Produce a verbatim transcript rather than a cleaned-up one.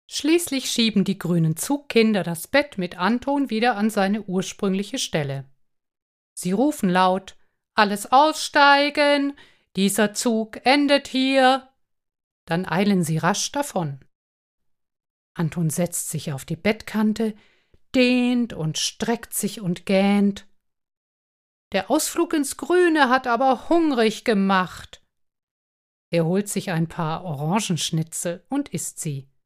Schließlich schieben die grünen Zugkinder das Bett mit Anton wieder an seine ursprüngliche Stelle. Sie rufen laut: »Alles aussteigen! Dieser Zug endet hier!« Dann eilen sie rasch davon. Anton setzt sich auf die Bettkante, dehnt und streckt sich und gähnt. Der Ausflug ins Grüne hat aber hungrig gemacht. Er holt sich ein paar Orangenschnitzel und isst sie.